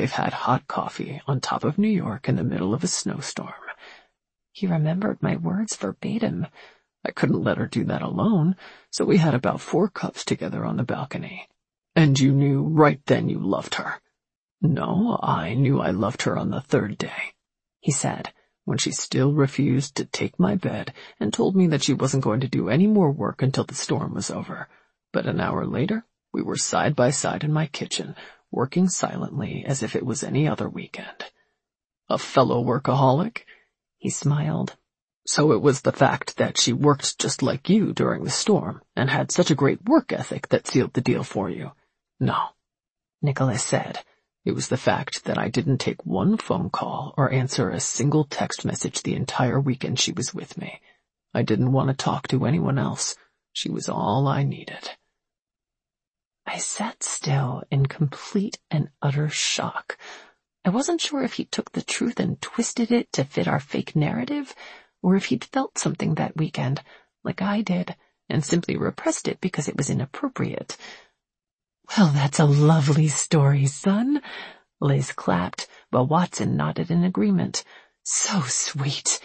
they've had hot coffee on top of New York in the middle of a snowstorm. He remembered my words verbatim. I couldn't let her do that alone, so we had about 4 cups together on the balcony. And you knew right then you loved her. No, I knew I loved her on the 3rd day, he said, when she still refused to take my bed and told me that she wasn't going to do any more work until the storm was over. But an hour later, we were side by side in my kitchen, working silently as if it was any other weekend. A fellow workaholic? He smiled. So it was the fact that she worked just like you during the storm and had such a great work ethic that sealed the deal for you. No, Nicholas said. It was the fact that I didn't take one phone call or answer a single text message the entire weekend she was with me. I didn't want to talk to anyone else. She was all I needed. I sat still in complete and utter shock. I wasn't sure if he took the truth and twisted it to fit our fake narrative, or if he'd felt something that weekend, like I did, and simply repressed it because it was inappropriate. Well, that's a lovely story, son, Liz clapped, while Watson nodded in agreement. So sweet.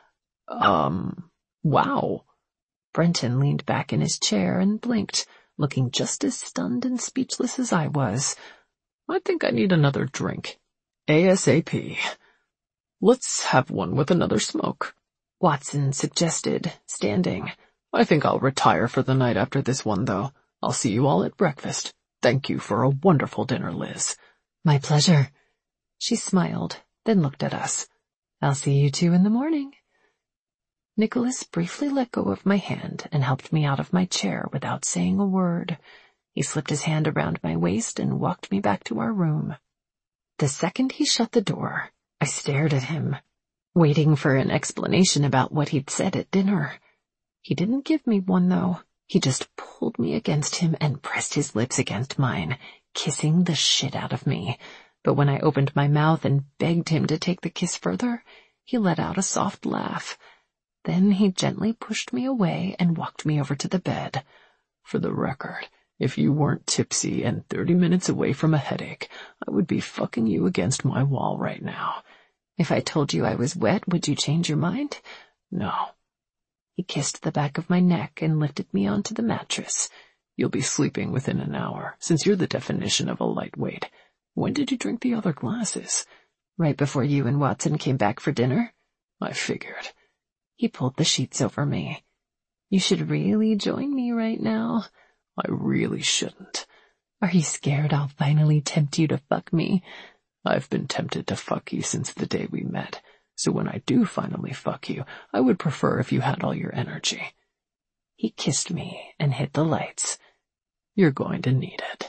Wow. Brenton leaned back in his chair and blinked, looking just as stunned and speechless as I was. I think I need another drink. ASAP. Let's have one with another smoke, Watson suggested, standing. I think I'll retire for the night after this one, though. I'll see you all at breakfast. Thank you for a wonderful dinner, Liz. My pleasure. She smiled, then looked at us. I'll see you 2 in the morning. Nicholas briefly let go of my hand and helped me out of my chair without saying a word. He slipped his hand around my waist and walked me back to our room. The second he shut the door, I stared at him, waiting for an explanation about what he'd said at dinner. He didn't give me one, though. He just pulled me against him and pressed his lips against mine, kissing the shit out of me. But when I opened my mouth and begged him to take the kiss further, he let out a soft laugh. Then he gently pushed me away and walked me over to the bed. For the record, if you weren't tipsy and 30 minutes away from a headache, I would be fucking you against my wall right now. If I told you I was wet, would you change your mind? No. He kissed the back of my neck and lifted me onto the mattress. You'll be sleeping within an hour, since you're the definition of a lightweight. When did you drink the other glasses? Right before you and Watson came back for dinner? I figured. He pulled the sheets over me. You should really join me right now. I really shouldn't. Are you scared I'll finally tempt you to fuck me? I've been tempted to fuck you since the day we met. So when I do finally fuck you, I would prefer if you had all your energy. He kissed me and hit the lights. You're going to need it.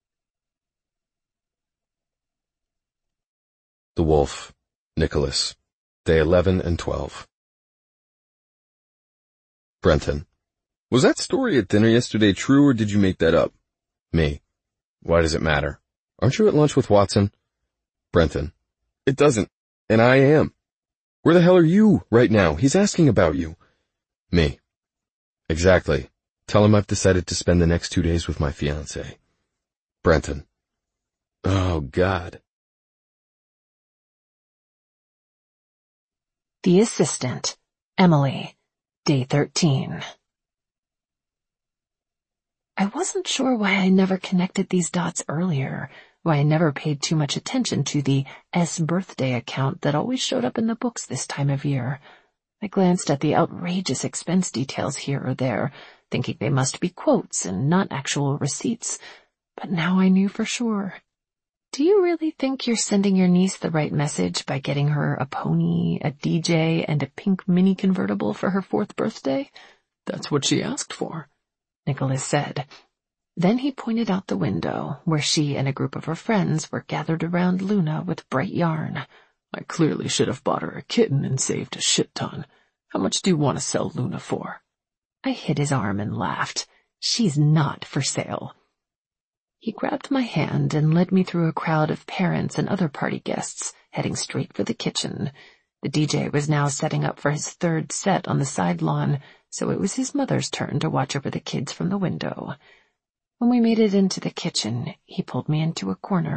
The Wolf, Nicholas, Day 11 and 12. Brenton. Was that story at dinner yesterday true, or did you make that up? Me. Why does it matter? Aren't you at lunch with Watson? Brenton. It doesn't, and I am. Where the hell are you right now? He's asking about you. Me. Exactly. Tell him I've decided to spend the next 2 days with my fiancée. Brenton. Oh, God. The Assistant, Emily, Day 13. I wasn't sure why I never connected these dots earlier, why I never paid too much attention to the S birthday account that always showed up in the books this time of year. I glanced at the outrageous expense details here or there, thinking they must be quotes and not actual receipts, but now I knew for sure. Do you really think you're sending your niece the right message by getting her a pony, a DJ, and a pink mini convertible for her 4th birthday? That's what she asked for, Nicholas said. Then he pointed out the window, where she and a group of her friends were gathered around Luna with bright yarn. I clearly should have bought her a kitten and saved a shit ton. How much do you want to sell Luna for? I hit his arm and laughed. She's not for sale. He grabbed my hand and led me through a crowd of parents and other party guests, heading straight for the kitchen. The DJ was now setting up for his 3rd set on the side lawn, so it was his mother's turn to watch over the kids from the window. When we made it into the kitchen, he pulled me into a corner,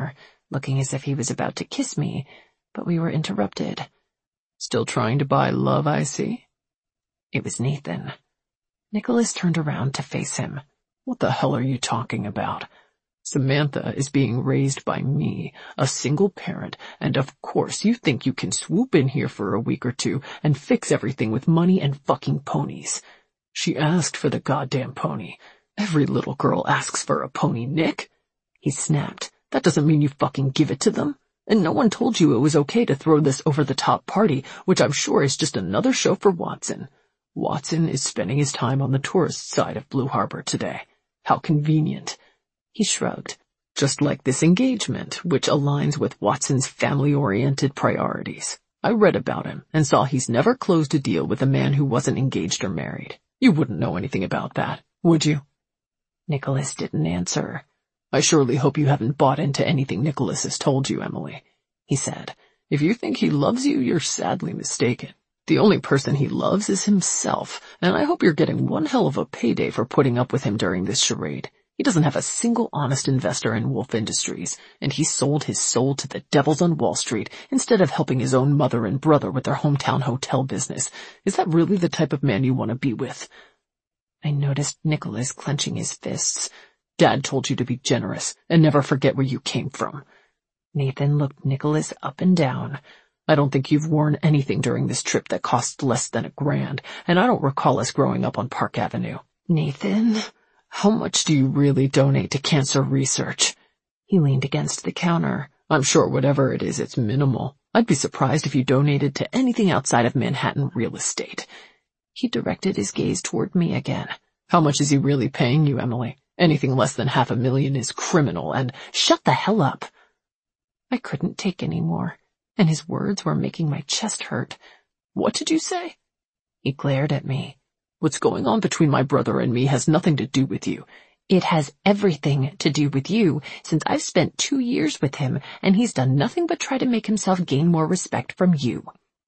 looking as if he was about to kiss me, but we were interrupted. Still trying to buy love, I see? It was Nathan. Nicholas turned around to face him. What the hell are you talking about? Samantha is being raised by me, a single parent, and of course you think you can swoop in here for a week or two and fix everything with money and fucking ponies. She asked for the goddamn pony. Every little girl asks for a pony, Nick. He snapped. That doesn't mean you fucking give it to them. And no one told you it was okay to throw this over-the-top party, which I'm sure is just another show for Watson. Watson is spending his time on the tourist side of Blue Harbor today. How convenient. He shrugged. Just like this engagement, which aligns with Watson's family-oriented priorities. I read about him and saw he's never closed a deal with a man who wasn't engaged or married. You wouldn't know anything about that, would you? Nicholas didn't answer. I surely hope you haven't bought into anything Nicholas has told you, Emily, he said. If you think he loves you, you're sadly mistaken. The only person he loves is himself, and I hope you're getting one hell of a payday for putting up with him during this charade. He doesn't have a single honest investor in Wolf Industries, and he sold his soul to the devils on Wall Street instead of helping his own mother and brother with their hometown hotel business. Is that really the type of man you want to be with? I noticed Nicholas clenching his fists. Dad told you to be generous and never forget where you came from. Nathan looked Nicholas up and down. I don't think you've worn anything during this trip that cost less than $1,000, and I don't recall us growing up on Park Avenue. Nathan, how much do you really donate to cancer research? He leaned against the counter. I'm sure whatever it is, it's minimal. I'd be surprised if you donated to anything outside of Manhattan real estate. He directed his gaze toward me again. How much is he really paying you, Emily? Anything less than $500,000 is criminal, and shut the hell up. I couldn't take any more, and his words were making my chest hurt. What did you say? He glared at me. What's going on between my brother and me has nothing to do with you. It has everything to do with you, since I've spent 2 years with him, and he's done nothing but try to make himself gain more respect from you.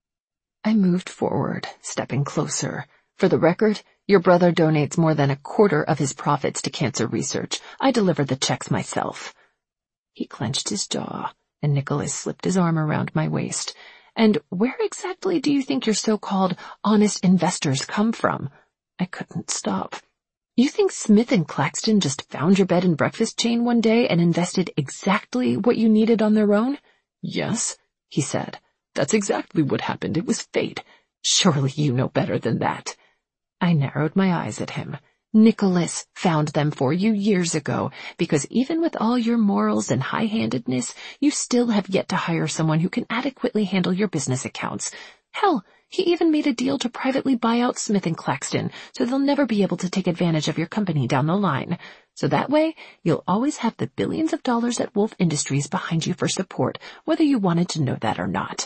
I moved forward, stepping closer. For the record, your brother donates more than 1/4 of his profits to cancer research. I deliver the checks myself. He clenched his jaw, and Nicholas slipped his arm around my waist. And where exactly do you think your so-called honest investors come from? I couldn't stop. You think Smith & Claxton just found your bed and breakfast chain one day and invested exactly what you needed on their own? Yes, he said. That's exactly what happened. It was fate. Surely you know better than that. I narrowed my eyes at him. Nicholas found them for you years ago, because even with all your morals and high-handedness, you still have yet to hire someone who can adequately handle your business accounts. Hell, he even made a deal to privately buy out Smith & Claxton, so they'll never be able to take advantage of your company down the line. So that way, you'll always have the billions of dollars at Wolf Industries behind you for support, whether you wanted to know that or not.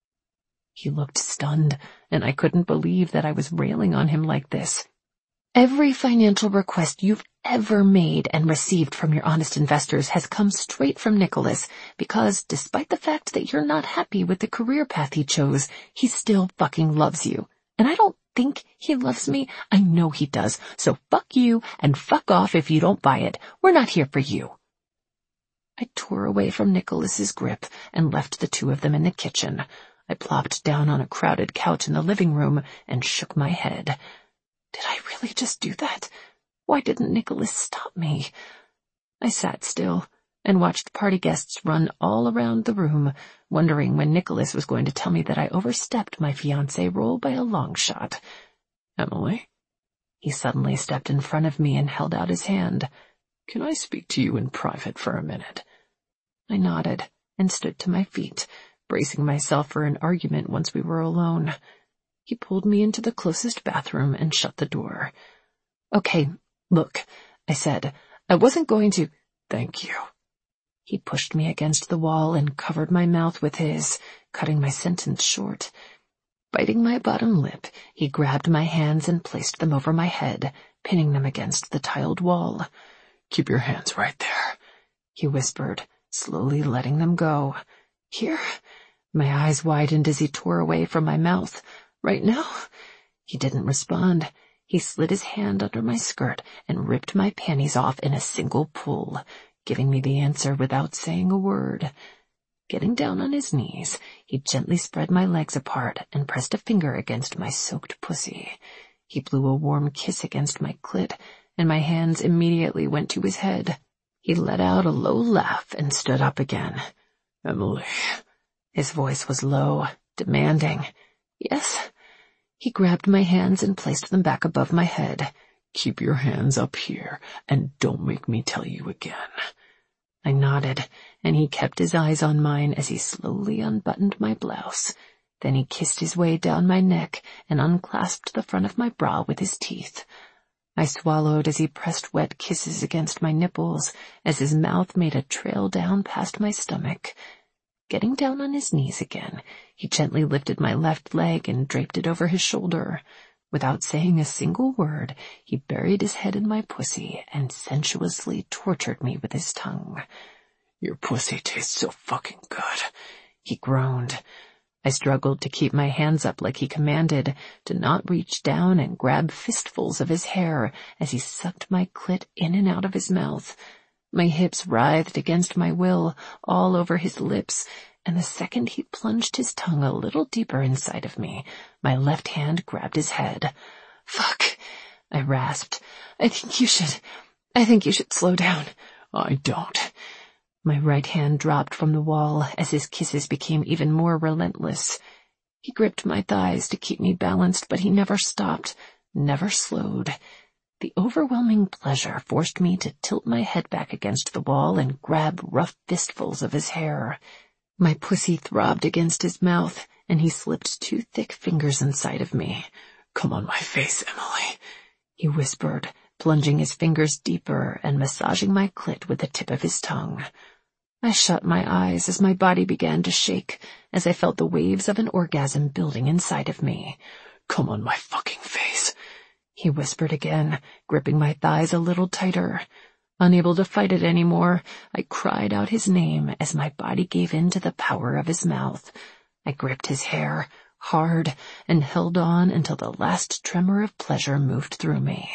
He looked stunned, and I couldn't believe that I was railing on him like this. Every financial request you've ever made and received from your honest investors has come straight from Nicholas, because despite the fact that you're not happy with the career path he chose, he still fucking loves you. And I don't think he loves me. I know he does. So fuck you and fuck off if you don't buy it. We're not here for you. I tore away from Nicholas's grip and left the two of them in the kitchen. I plopped down on a crowded couch in the living room and shook my head. Did I really just do that? Why didn't Nicholas stop me? I sat still and watched the party guests run all around the room, wondering when Nicholas was going to tell me that I overstepped my fiancé role by a long shot. Emily? He suddenly stepped in front of me and held out his hand. Can I speak to you in private for a minute? I nodded and stood to my feet, bracing myself for an argument once we were alone. He pulled me into the closest bathroom and shut the door. Okay, look, I said. I wasn't going to— Thank you. He pushed me against the wall and covered my mouth with his, cutting my sentence short. Biting my bottom lip, he grabbed my hands and placed them over my head, pinning them against the tiled wall. Keep your hands right there, he whispered, slowly letting them go. Here? My eyes widened as he tore away from my mouth. Right now? He didn't respond. He slid his hand under my skirt and ripped my panties off in a single pull. giving me the answer without saying a word. Getting down on his knees, he gently spread my legs apart and pressed a finger against my soaked pussy. He blew a warm kiss against my clit, and my hands immediately went to his head. He let out a low laugh and stood up again. Emily. His voice was low, demanding. Yes. He grabbed my hands and placed them back above my head. Keep your hands up here, and don't make me tell you again. I nodded, and he kept his eyes on mine as he slowly unbuttoned my blouse. Then he kissed his way down my neck and unclasped the front of my bra with his teeth. I swallowed as he pressed wet kisses against my nipples, as his mouth made a trail down past my stomach. Getting down on his knees again, he gently lifted my left leg and draped it over his shoulder. Without saying a single word, he buried his head in my pussy and sensuously tortured me with his tongue. Your pussy tastes so fucking good, he groaned. I struggled to keep my hands up like he commanded, to not reach down and grab fistfuls of his hair as he sucked my clit in and out of his mouth. My hips writhed against my will, all over his lips, and the second he plunged his tongue a little deeper inside of me, my left hand grabbed his head. Fuck, I rasped. I think you should slow down. I don't. My right hand dropped from the wall as his kisses became even more relentless. He gripped my thighs to keep me balanced, but he never stopped, never slowed. The overwhelming pleasure forced me to tilt my head back against the wall and grab rough fistfuls of his hair. My pussy throbbed against his mouth, and he slipped 2 thick fingers inside of me. Come on my face, Emily, he whispered, plunging his fingers deeper and massaging my clit with the tip of his tongue. I shut my eyes as my body began to shake, as I felt the waves of an orgasm building inside of me. Come on my fucking face, he whispered again, gripping my thighs a little tighter. Unable to fight it anymore, I cried out his name as my body gave in to the power of his mouth. I gripped his hair, hard, and held on until the last tremor of pleasure moved through me.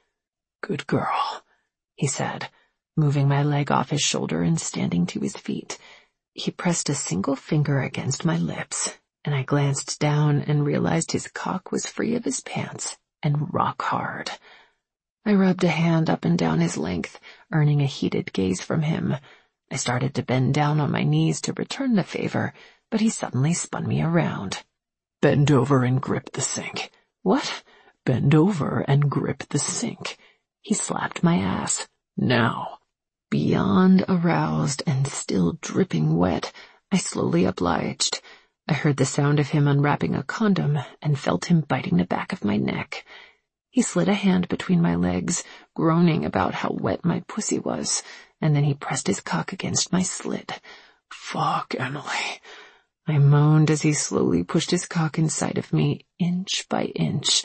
Good girl, he said, moving my leg off his shoulder and standing to his feet. He pressed a single finger against my lips, and I glanced down and realized his cock was free of his pants and rock hard. I rubbed a hand up and down his length, earning a heated gaze from him. I started to bend down on my knees to return the favor, but he suddenly spun me around. Bend over and grip the sink. What? Bend over and grip the sink. He slapped my ass. Now. Beyond aroused and still dripping wet, I slowly obliged. I heard the sound of him unwrapping a condom and felt him biting the back of my neck. He slid a hand between my legs, groaning about how wet my pussy was, and then he pressed his cock against my slit. Fuck, Emily, I moaned as he slowly pushed his cock inside of me, inch by inch.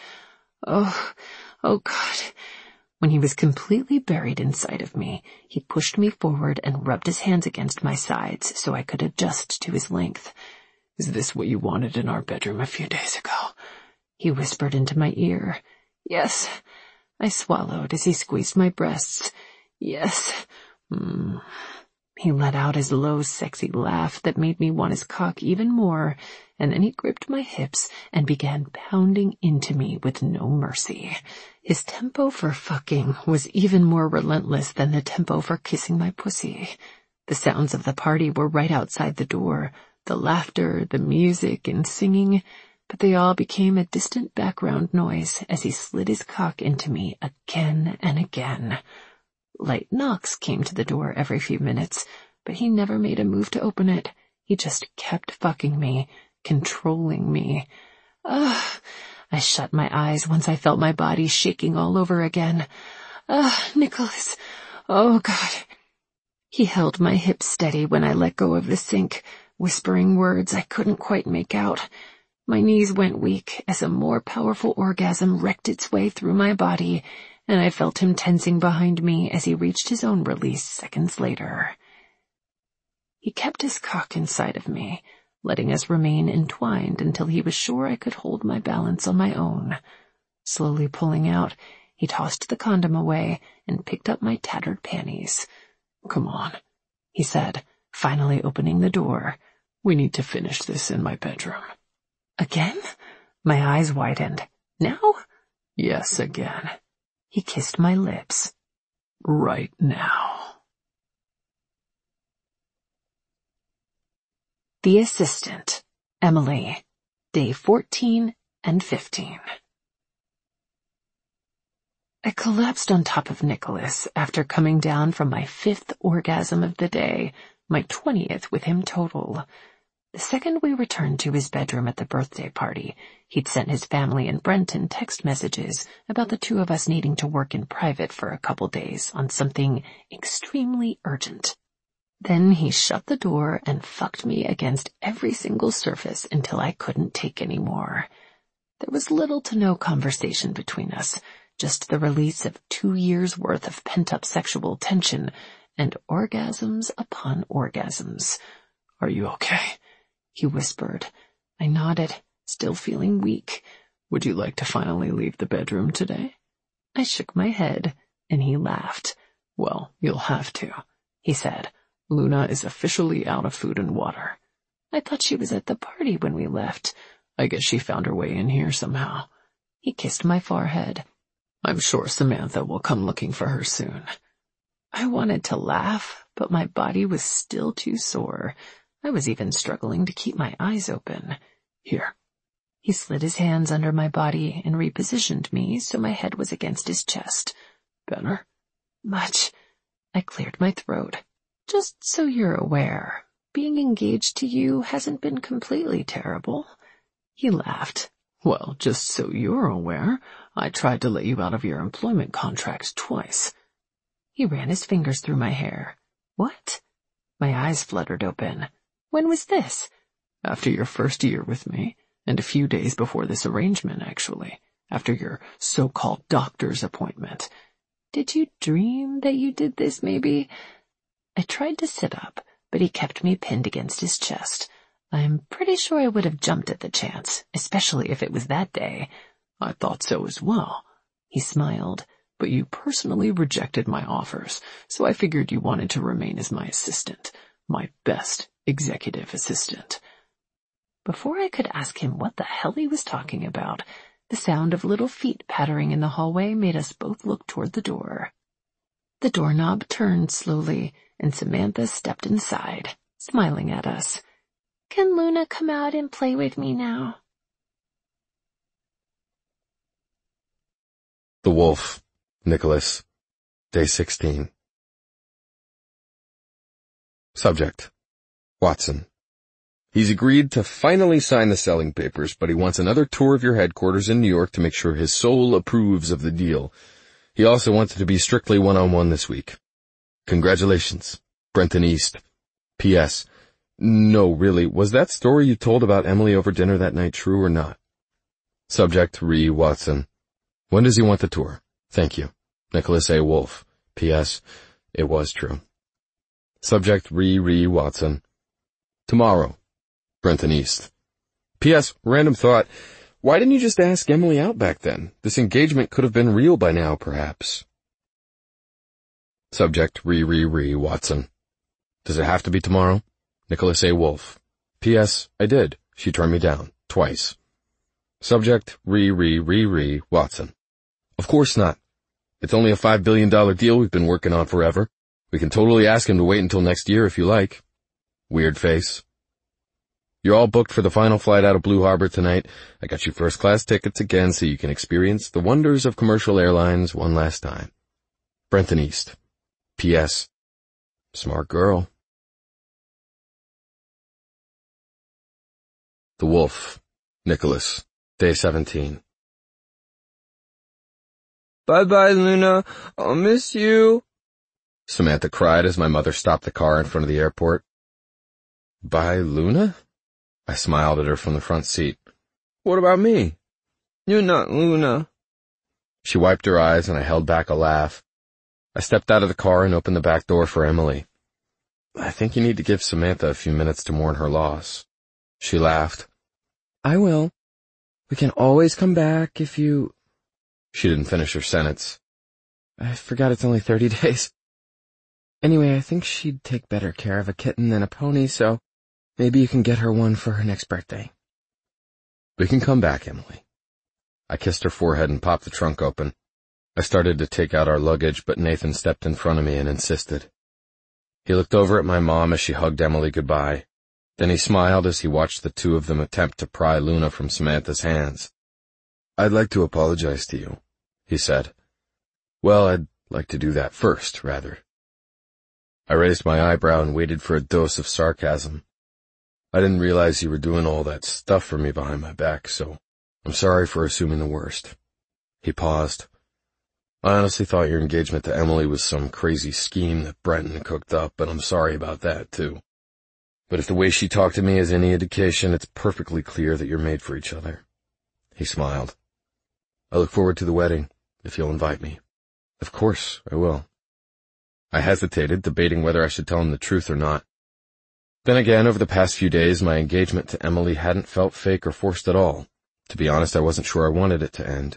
Oh God. When he was completely buried inside of me, he pushed me forward and rubbed his hands against my sides so I could adjust to his length. Is this what you wanted in our bedroom a few days ago? He whispered into my ear. Yes. I swallowed as he squeezed my breasts. Yes. He let out his low, sexy laugh that made me want his cock even more, and then he gripped my hips and began pounding into me with no mercy. His tempo for fucking was even more relentless than the tempo for kissing my pussy. The sounds of the party were right outside the door, the laughter, the music, and singing, but they all became a distant background noise as he slid his cock into me again and again. Light knocks came to the door every few minutes, but he never made a move to open it. He just kept fucking me, controlling me. I shut my eyes once I felt my body shaking all over again. Nicholas. Oh, God. He held my hips steady when I let go of the sink, whispering words I couldn't quite make out. My knees went weak as a more powerful orgasm wrecked its way through my body, and I felt him tensing behind me as he reached his own release seconds later. He kept his cock inside of me, letting us remain entwined until he was sure I could hold my balance on my own. Slowly pulling out, he tossed the condom away and picked up my tattered panties. Come on, he said, finally opening the door. We need to finish this in my bedroom. Again? My eyes widened. Now? Yes, again. He kissed my lips. Right now. The Assistant, Emily, day 14 and 15. I collapsed on top of Nicholas after coming down from my 5th orgasm of the day, my 20th with him total. The second we returned to his bedroom at the birthday party, he'd sent his family and Brenton text messages about the two of us needing to work in private for a couple days on something extremely urgent. Then he shut the door and fucked me against every single surface until I couldn't take any more. There was little to no conversation between us, just the release of 2 years' worth of pent-up sexual tension and orgasms upon orgasms. Are you okay? He whispered. I nodded, still feeling weak. Would you like to finally leave the bedroom today? I shook my head, and he laughed. Well, you'll have to, he said. Luna is officially out of food and water. I thought she was at the party when we left. I guess she found her way in here somehow. He kissed my forehead. I'm sure Samantha will come looking for her soon. I wanted to laugh, but my body was still too sore. I was even struggling to keep my eyes open. Here. He slid his hands under my body and repositioned me so my head was against his chest. Better? Much. I cleared my throat. Just so you're aware, being engaged to you hasn't been completely terrible. He laughed. Well, just so you're aware, I tried to let you out of your employment contract twice. He ran his fingers through my hair. What? My eyes fluttered open. When was this? After your first year with me, and a few days before this arrangement, actually. After your so-called doctor's appointment. Did you dream that you did this, maybe? I tried to sit up, but he kept me pinned against his chest. I'm pretty sure I would have jumped at the chance, especially if it was that day. I thought so as well. He smiled. But you personally rejected my offers, so I figured you wanted to remain as my assistant, my best executive assistant. Before I could ask him what the hell he was talking about, the sound of little feet pattering in the hallway made us both look toward the door. The doorknob turned slowly, and Samantha stepped inside, smiling at us. Can Luna come out and play with me now? The Wolf, Nicholas, day 16. Subject, Watson. He's agreed to finally sign the selling papers, but he wants another tour of your headquarters in New York to make sure his soul approves of the deal. He also wants it to be strictly one-on-one this week. Congratulations, Brenton East. P.S. No, really, was that story you told about Emily over dinner that night true or not? Subject, Ree Watson. When does he want the tour? Thank you. Nicholas A. Wolf. P.S. It was true. Subject, Ree Watson. Tomorrow. Brenton East. P.S. Random thought. Why didn't you just ask Emily out back then? This engagement could have been real by now, perhaps. Subject, Ree Watson. Does it have to be tomorrow? Nicholas A. Wolf. P.S. I did. She turned me down. Twice. Subject, Ree Watson. Of course not. It's only a $5 billion deal we've been working on forever. We can totally ask him to wait until next year if you like. Weird face. You're all booked for the final flight out of Blue Harbor tonight. I got you first-class tickets again so you can experience the wonders of commercial airlines one last time. Brenton East. P.S. Smart girl. The Wolf, Nicholas, day 17. Bye-bye, Luna. I'll miss you. Samantha cried as my mother stopped the car in front of the airport. Bye, Luna? I smiled at her from the front seat. What about me? You're not Luna. She wiped her eyes and I held back a laugh. I stepped out of the car and opened the back door for Emily. I think you need to give Samantha a few minutes to mourn her loss. She laughed. I will. We can always come back if you... She didn't finish her sentence. I forgot it's only 30 days. Anyway, I think she'd take better care of a kitten than a pony, so maybe you can get her one for her next birthday. We can come back, Emily. I kissed her forehead and popped the trunk open. I started to take out our luggage, but Nathan stepped in front of me and insisted. He looked over at my mom as she hugged Emily goodbye. Then he smiled as he watched the two of them attempt to pry Luna from Samantha's hands. "I'd like to apologize to you," he said. "Well, I'd like to do that first, rather." I raised my eyebrow and waited for a dose of sarcasm. "I didn't realize you were doing all that stuff for me behind my back, so I'm sorry for assuming the worst." He paused. "I honestly thought your engagement to Emily was some crazy scheme that Brenton cooked up, and I'm sorry about that, too. But if the way she talked to me is any indication, it's perfectly clear that you're made for each other." He smiled. "I look forward to the wedding, if you'll invite me." "Of course, I will." I hesitated, debating whether I should tell him the truth or not. Then again, over the past few days, my engagement to Emily hadn't felt fake or forced at all. To be honest, I wasn't sure I wanted it to end.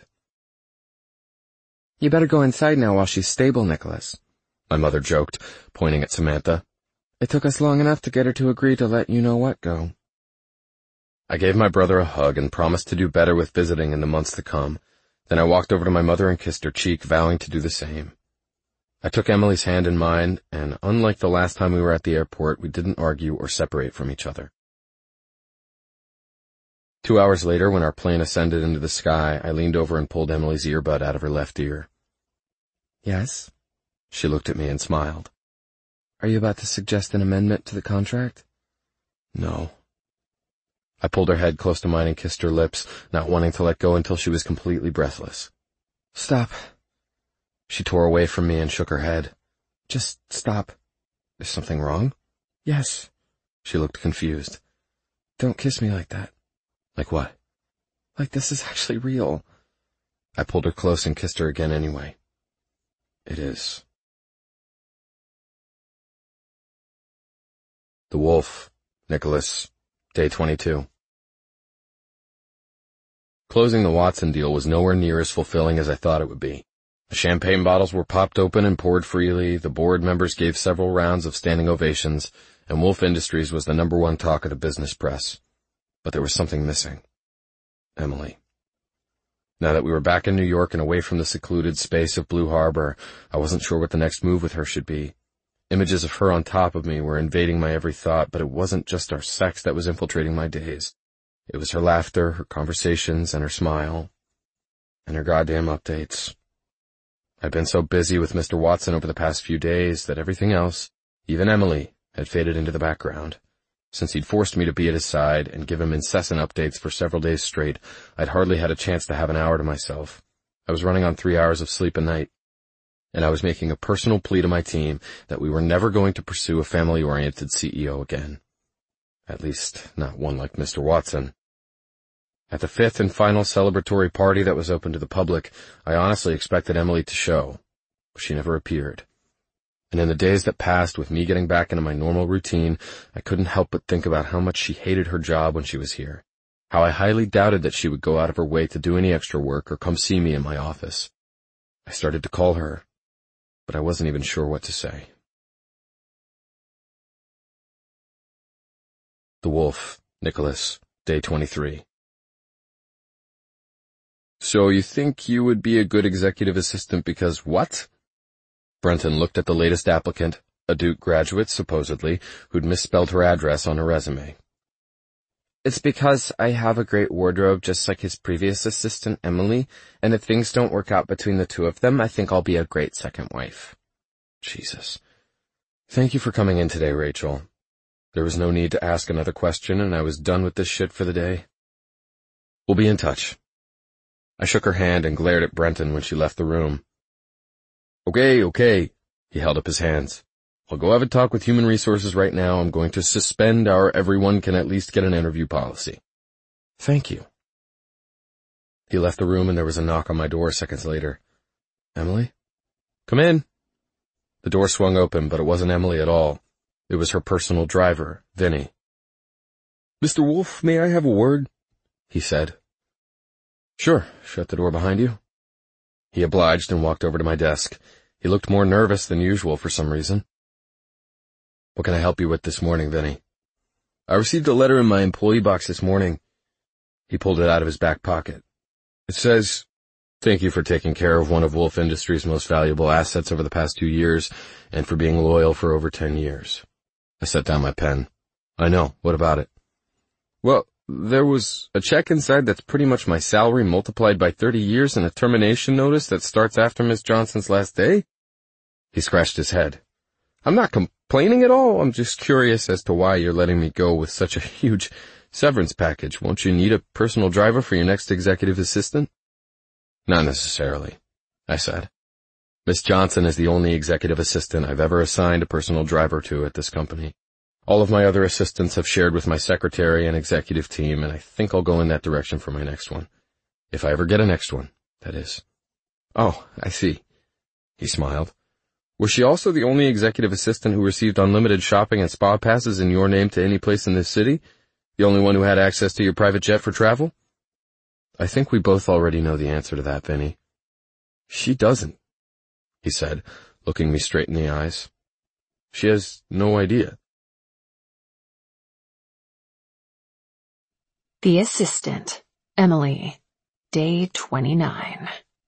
"You better go inside now while she's stable, Nicholas," my mother joked, pointing at Samantha. "It took us long enough to get her to agree to let you know what go." I gave my brother a hug and promised to do better with visiting in the months to come. Then I walked over to my mother and kissed her cheek, vowing to do the same. I took Emily's hand in mine, and unlike the last time we were at the airport, we didn't argue or separate from each other. 2 hours later, when our plane ascended into the sky, I leaned over and pulled Emily's earbud out of her left ear. "Yes?" She looked at me and smiled. "Are you about to suggest an amendment to the contract?" "No." I pulled her head close to mine and kissed her lips, not wanting to let go until she was completely breathless. "Stop." She tore away from me and shook her head. "Just stop." "Is something wrong?" "Yes." She looked confused. "Don't kiss me like that." "Like what?" "Like this is actually real." I pulled her close and kissed her again anyway. "It is." The Wolf, Nicholas, Day 22. Closing the Watson deal was nowhere near as fulfilling as I thought it would be. The champagne bottles were popped open and poured freely, the board members gave several rounds of standing ovations, and Wolf Industries was the #1 talk of the business press. But there was something missing. Emily. Now that we were back in New York and away from the secluded space of Blue Harbor, I wasn't sure what the next move with her should be. Images of her on top of me were invading my every thought, but it wasn't just our sex that was infiltrating my days. It was her laughter, her conversations, and her smile, and her goddamn updates. I'd been so busy with Mr. Watson over the past few days that everything else, even Emily, had faded into the background. Since he'd forced me to be at his side and give him incessant updates for several days straight, I'd hardly had a chance to have an hour to myself. I was running on 3 hours of sleep a night, and I was making a personal plea to my team that we were never going to pursue a family-oriented CEO again. At least, not one like Mr. Watson. At the 5th and final celebratory party that was open to the public, I honestly expected Emily to show, but she never appeared. And in the days that passed with me getting back into my normal routine, I couldn't help but think about how much she hated her job when she was here, how I highly doubted that she would go out of her way to do any extra work or come see me in my office. I started to call her, but I wasn't even sure what to say. The Wolf, Nicholas, Day 23. So you think you would be a good executive assistant because what? Brenton looked at the latest applicant, a Duke graduate, supposedly, who'd misspelled her address on her resume. "It's because I have a great wardrobe just like his previous assistant, Emily, and if things don't work out between the two of them, I think I'll be a great second wife." Jesus. Thank you for coming in today, Rachel. There was no need to ask another question, and I was done with this shit for the day. We'll be in touch. I shook her hand and glared at Brenton when she left the room. Okay. He held up his hands. I'll go have a talk with Human Resources right now. I'm going to suspend our everyone can at least get an interview policy. Thank you. He left the room and there was a knock on my door seconds later. Emily? Come in. The door swung open, but it wasn't Emily at all. It was her personal driver, Vinny. Mr. Wolf, may I have a word? He said. Sure, shut the door behind you. He obliged and walked over to my desk. He looked more nervous than usual for some reason. What can I help you with this morning, Vinny? I received a letter in my employee box this morning. He pulled it out of his back pocket. It says, "Thank you for taking care of one of Wolf Industries' most valuable assets over the past 2 years and for being loyal for over 10 years. I set down my pen. I know. What about it? Well, there was a check inside that's pretty much my salary multiplied by 30 years and a termination notice that starts after Miss Johnson's last day. He scratched his head. I'm not complaining at all. I'm just curious as to why you're letting me go with such a huge severance package. Won't you need a personal driver for your next executive assistant? Not necessarily, I said. Miss Johnson is the only executive assistant I've ever assigned a personal driver to at this company. All of my other assistants have shared with my secretary and executive team, and I think I'll go in that direction for my next one. If I ever get a next one, that is. Oh, I see. He smiled. Was she also the only executive assistant who received unlimited shopping and spa passes in your name to any place in this city? The only one who had access to your private jet for travel? I think we both already know the answer to that, Vinny. She doesn't, he said, looking me straight in the eyes. She has no idea. The Assistant, Emily, Day 29.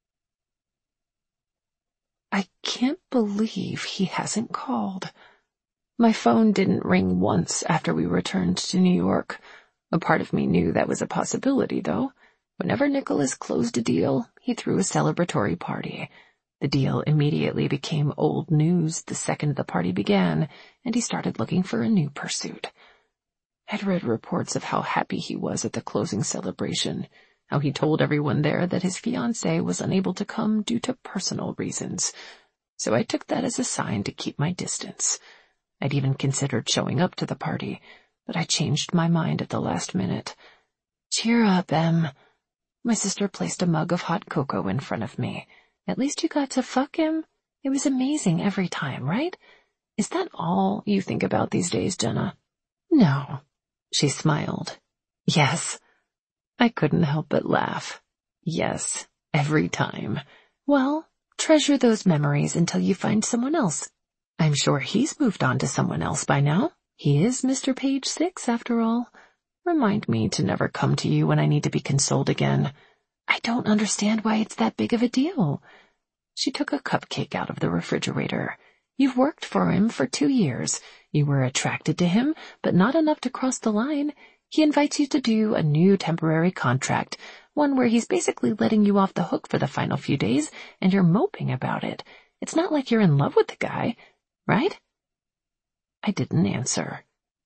I can't believe he hasn't called. My phone didn't ring once after we returned to New York. A part of me knew that was a possibility, though. Whenever Nicholas closed a deal, he threw a celebratory party. The deal immediately became old news the second the party began, and he started looking for a new pursuit. I'd read reports of how happy he was at the closing celebration, how he told everyone there that his fiancée was unable to come due to personal reasons. So I took that as a sign to keep my distance. I'd even considered showing up to the party, but I changed my mind at the last minute. Cheer up, Em. My sister placed a mug of hot cocoa in front of me. At least you got to fuck him. It was amazing every time, right? Is that all you think about these days, Jenna? No. She smiled. Yes. I couldn't help but laugh. Yes, every time. Well, treasure those memories until you find someone else. I'm sure he's moved on to someone else by now. He is Mr. Page 6, after all. Remind me to never come to you when I need to be consoled again. I don't understand why it's that big of a deal. She took a cupcake out of the refrigerator. You've worked for him for 2 years. You were attracted to him, but not enough to cross the line. He invites you to do a new temporary contract, one where he's basically letting you off the hook for the final few days, and you're moping about it. It's not like you're in love with the guy, right? I didn't answer.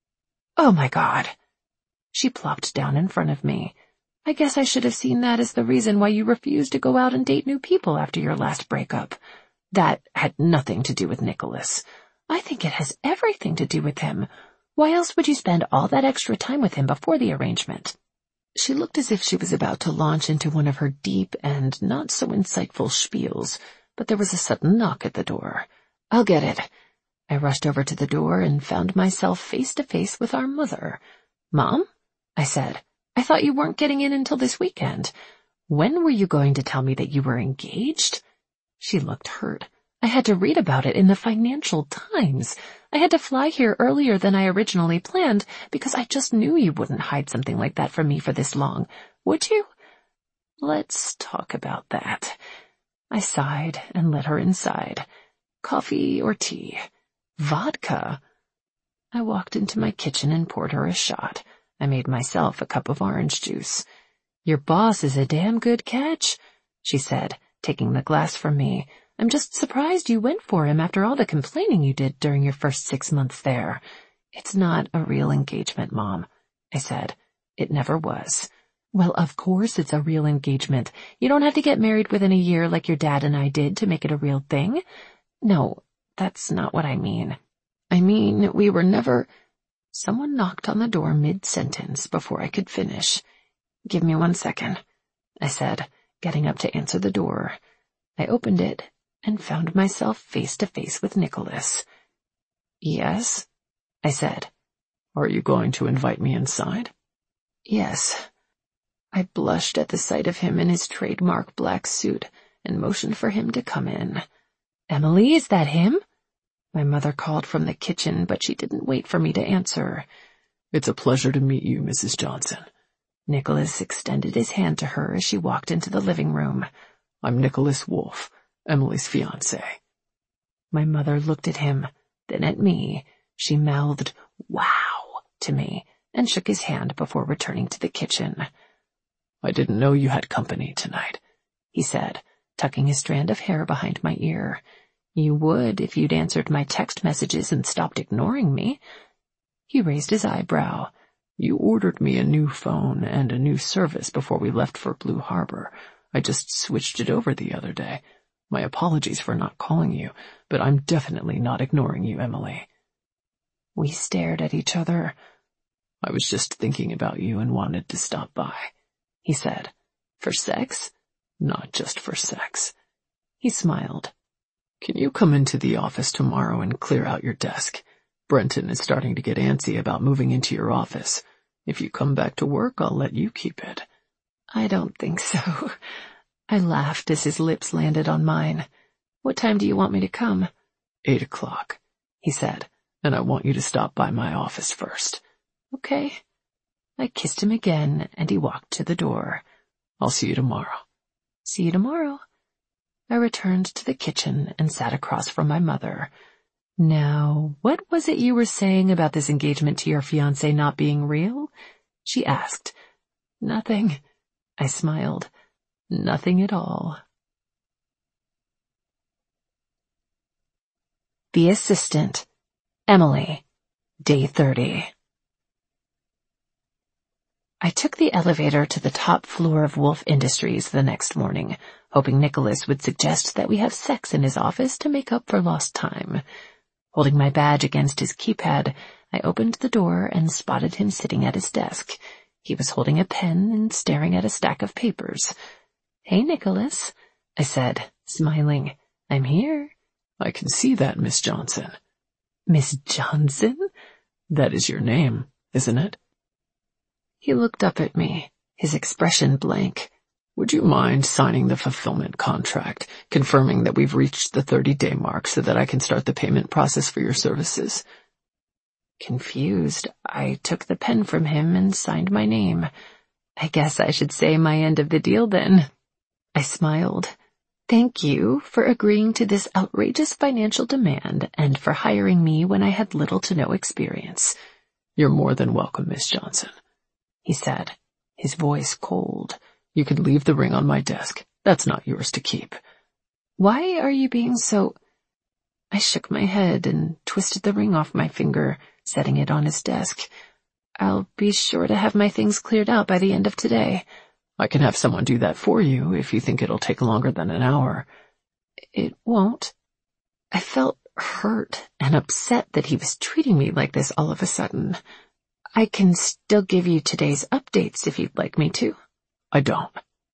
Oh my God. She plopped down in front of me. I guess I should have seen that as the reason why you refused to go out and date new people after your last breakup. That had nothing to do with Nicholas. I think it has everything to do with him. Why else would you spend all that extra time with him before the arrangement? She looked as if she was about to launch into one of her deep and not so insightful spiels, but there was a sudden knock at the door. I'll get it. I rushed over to the door and found myself face to face with our mother. Mom? I said. I thought you weren't getting in until this weekend. When were you going to tell me that you were engaged? She looked hurt. I had to read about it in the Financial Times. I had to fly here earlier than I originally planned because I just knew you wouldn't hide something like that from me for this long. Would you? Let's talk about that. I sighed and led her inside. Coffee or tea? Vodka. I walked into my kitchen and poured her a shot. I made myself a cup of orange juice. Your boss is a damn good catch, she said, taking the glass from me. I'm just surprised you went for him after all the complaining you did during your first 6 months there. It's not a real engagement, Mom, I said. It never was. Well, of course it's a real engagement. You don't have to get married within a year like your dad and I did to make it a real thing. No, that's not what I mean. I mean, we were never... Someone knocked on the door mid-sentence before I could finish. Give me 1 second, I said, getting up to answer the door. I opened it and found myself face to face with Nicholas. Yes, I said. Are you going to invite me inside? Yes. I blushed at the sight of him in his trademark black suit and motioned for him to come in. Emily, is that him? My mother called from the kitchen, but she didn't wait for me to answer. "It's a pleasure to meet you, Mrs. Johnson." Nicholas extended his hand to her as she walked into the living room. "I'm Nicholas Wolfe, Emily's fiancé." My mother looked at him, then at me. She mouthed, "Wow," to me, and shook his hand before returning to the kitchen. "I didn't know you had company tonight," he said, tucking his strand of hair behind my ear. "You would if you'd answered my text messages and stopped ignoring me." He raised his eyebrow. "You ordered me a new phone and a new service before we left for Blue Harbor. I just switched it over the other day. My apologies for not calling you, but I'm definitely not ignoring you, Emily." We stared at each other. "I was just thinking about you and wanted to stop by," he said. "For sex?" "Not just for sex." He smiled. "Can you come into the office tomorrow and clear out your desk? Brenton is starting to get antsy about moving into your office. If you come back to work, I'll let you keep it." "I don't think so." I laughed as his lips landed on mine. "What time do you want me to come?" 8 o'clock, he said, "and I want you to stop by my office first." "Okay." I kissed him again, and he walked to the door. "I'll see you tomorrow." "See you tomorrow." I returned to the kitchen and sat across from my mother. "Now, what was it you were saying about this engagement to your fiancé not being real?" she asked. "Nothing." I smiled. "Nothing at all." The Assistant, Emily, Day 30. I took the elevator to the top floor of Wolfe Industries the next morning, hoping Nicholas would suggest that we have sex in his office to make up for lost time. Holding my badge against his keypad, I opened the door and spotted him sitting at his desk. He was holding a pen and staring at a stack of papers. "Hey, Nicholas," I said, smiling. "I'm here." "I can see that, Miss Johnson." "Miss Johnson?" "That is your name, isn't it?" He looked up at me, his expression blank. "Would you mind signing the fulfillment contract, confirming that we've reached the 30-day mark so that I can start the payment process for your services?" Confused, I took the pen from him and signed my name. "I guess I should say my end of the deal then." I smiled. "Thank you for agreeing to this outrageous financial demand and for hiring me when I had little to no experience." "You're more than welcome, Miss Johnson," he said, his voice cold. "You can leave the ring on my desk. That's not yours to keep." "Why are you being so—" I shook my head and twisted the ring off my finger, setting it on his desk. "I'll be sure to have my things cleared out by the end of today." "I can have someone do that for you if you think it'll take longer than an hour." "It won't." I felt hurt and upset that he was treating me like this all of a sudden. "I can still give you today's updates if you'd like me to." "I don't."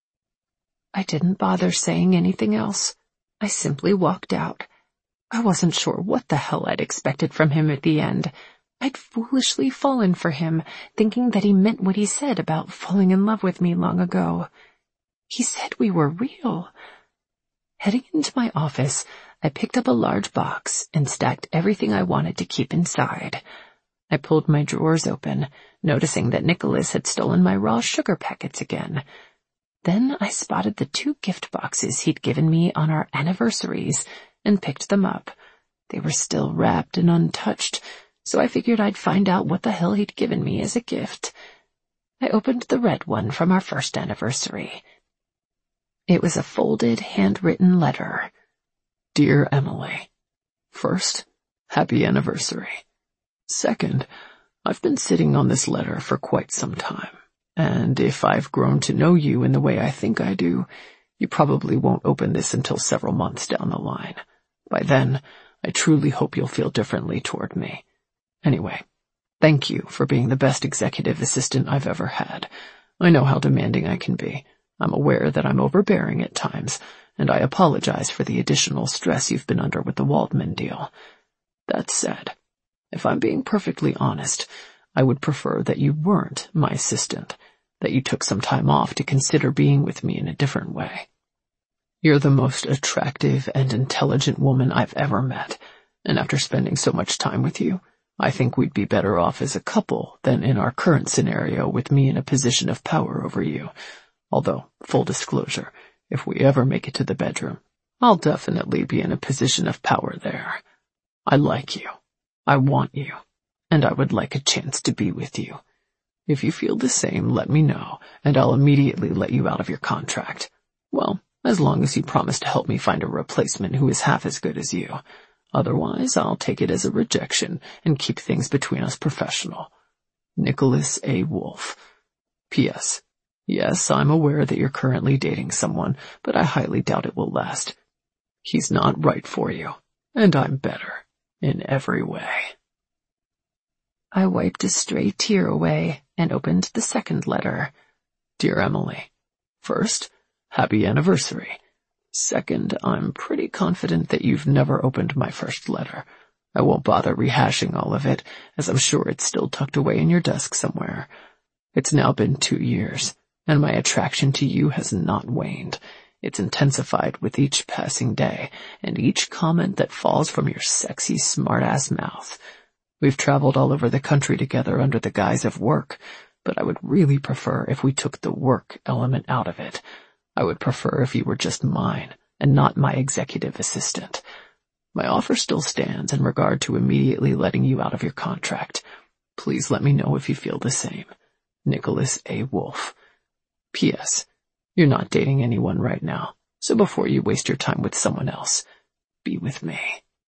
I didn't bother saying anything else. I simply walked out. I wasn't sure what the hell I'd expected from him at the end. I'd foolishly fallen for him, thinking that he meant what he said about falling in love with me long ago. He said we were real. Heading into my office, I picked up a large box and stacked everything I wanted to keep inside. I pulled my drawers open, noticing that Nicholas had stolen my raw sugar packets again. Then I spotted the 2 gift boxes he'd given me on our anniversaries and picked them up. They were still wrapped and untouched, so I figured I'd find out what the hell he'd given me as a gift. I opened the red one from our first anniversary. It was a folded, handwritten letter. "Dear Emily, first, happy anniversary. Second, I've been sitting on this letter for quite some time, and if I've grown to know you in the way I think I do, you probably won't open this until several months down the line. By then, I truly hope you'll feel differently toward me. Anyway, thank you for being the best executive assistant I've ever had. I know how demanding I can be. I'm aware that I'm overbearing at times, and I apologize for the additional stress you've been under with the Waldman deal. That said, if I'm being perfectly honest, I would prefer that you weren't my assistant, that you took some time off to consider being with me in a different way. You're the most attractive and intelligent woman I've ever met, And after spending so much time with you, I think we'd be better off as a couple than in our current scenario with me in a position of power over you. Although, full disclosure, if we ever make it to the bedroom, I'll definitely be in a position of power there. I like you. I want you. And I would like a chance to be with you. If you feel the same, let me know, and I'll immediately let you out of your contract. Well, as long as you promise to help me find a replacement who is half as good as you. Otherwise, I'll take it as a rejection and keep things between us professional. Nicholas A. Wolf. P.S. Yes, I'm aware that you're currently dating someone, but I highly doubt it will last. He's not right for you, and I'm better, in every way. I wiped a stray tear away and opened the second letter. Dear Emily, first, happy anniversary. Second, I'm pretty confident that you've never opened my first letter. I won't bother rehashing all of it, as I'm sure it's still tucked away in your desk somewhere. It's now been 2 years, and my attraction to you has not waned. It's intensified with each passing day, and each comment that falls from your sexy, smart-ass mouth. We've traveled all over the country together under the guise of work, but I would really prefer if we took the work element out of it. I would prefer if you were just mine, and not my executive assistant. My offer still stands in regard to immediately letting you out of your contract. Please let me know if you feel the same. Nicholas A. Wolf. P.S. You're not dating anyone right now, so before you waste your time with someone else, be with me.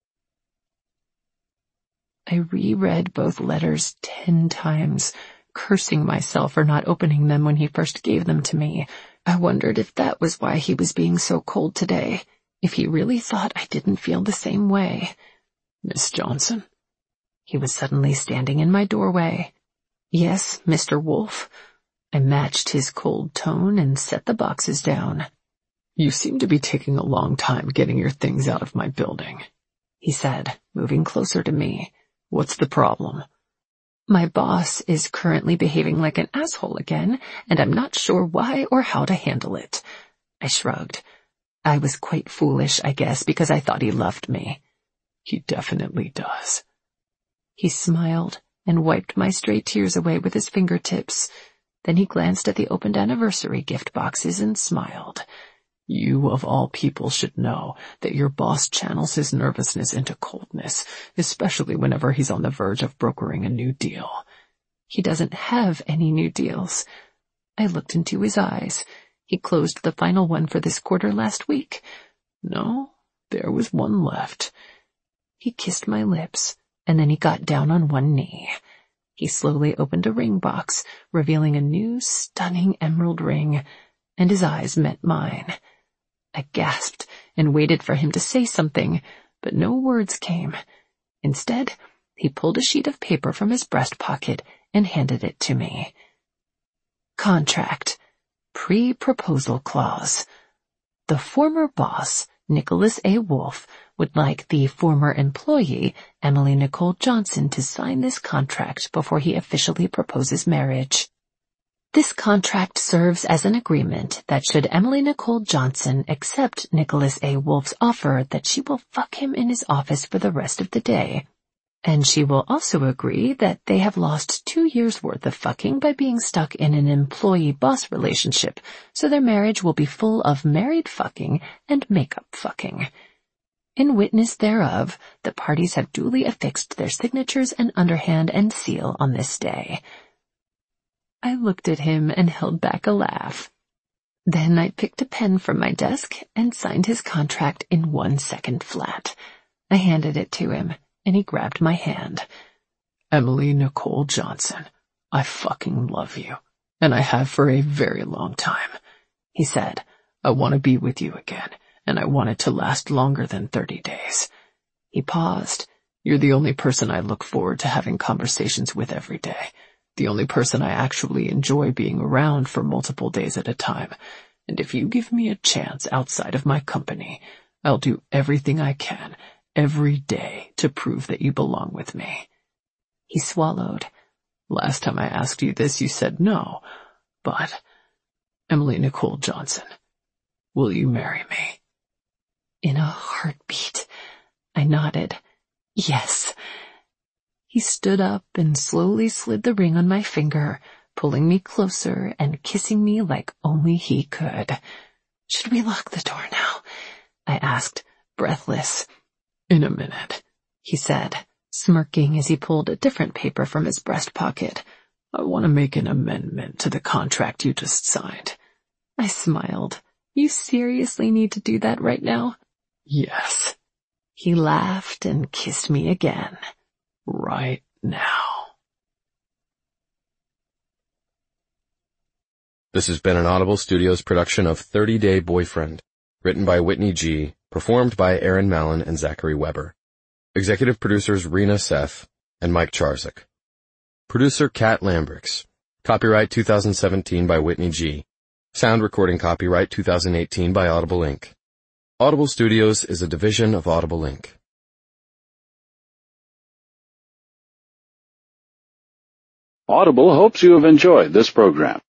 I reread both letters 10 times, cursing myself for not opening them when he first gave them to me. I wondered if that was why he was being so cold today, if he really thought I didn't feel the same way. Miss Johnson? He was suddenly standing in my doorway. Yes, Mr. Wolf. I matched his cold tone and set the boxes down. You seem to be taking a long time getting your things out of my building, he said, moving closer to me. What's the problem? My boss is currently behaving like an asshole again, and I'm not sure why or how to handle it. I shrugged. I was quite foolish, I guess, because I thought he loved me. He definitely does. He smiled and wiped my stray tears away with his fingertips. Then he glanced at the opened anniversary gift boxes and smiled. You, of all people, should know that your boss channels his nervousness into coldness, especially whenever he's on the verge of brokering a new deal. He doesn't have any new deals. I looked into his eyes. He closed the final one for this quarter last week. No, there was one left. He kissed my lips, and then he got down on one knee. He slowly opened a ring box, revealing a new, stunning emerald ring, and his eyes met mine. I gasped and waited for him to say something, but no words came. Instead, he pulled a sheet of paper from his breast pocket and handed it to me. Contract. Pre-proposal clause. The former boss, Nicholas A. Wolf, would like the former employee, Emily Nicole Johnson, to sign this contract before he officially proposes marriage. This contract serves as an agreement that should Emily Nicole Johnson accept Nicholas A. Wolf's offer that she will fuck him in his office for the rest of the day, and she will also agree that they have lost 2 years' worth of fucking by being stuck in an employee-boss relationship, so their marriage will be full of married fucking and makeup fucking. In witness thereof, the parties have duly affixed their signatures and underhand and seal on this day. I looked at him and held back a laugh. Then I picked a pen from my desk and signed his contract in 1 second flat. I handed it to him, and he grabbed my hand. Emily Nicole Johnson, I fucking love you, and I have for a very long time, he said. I want to be with you again, and I want it to last longer than 30 days. He paused. You're the only person I look forward to having conversations with every day. The only person I actually enjoy being around for multiple days at a time, and if you give me a chance outside of my company, I'll do everything I can, every day, to prove that you belong with me. He swallowed. Last time I asked you this, you said no, but, Emily Nicole Johnson, will you marry me? In a heartbeat. I nodded. Yes. He stood up and slowly slid the ring on my finger, pulling me closer and kissing me like only he could. Should we lock the door now? I asked, breathless. In a minute, he said, smirking as he pulled a different paper from his breast pocket. I want to make an amendment to the contract you just signed. I smiled. You seriously need to do that right now? Yes. He laughed and kissed me again. Right now. This has been an Audible Studios production of 30 Day Boyfriend, written by Whitney G., performed by Aaron Mallon and Zachary Weber. Executive producers Rena Seth and Mike Charzik. Producer Kat Lambrix. Copyright 2017 by Whitney G. Sound recording copyright 2018 by Audible Inc. Audible Studios is a division of Audible Inc. Audible hopes you have enjoyed this program.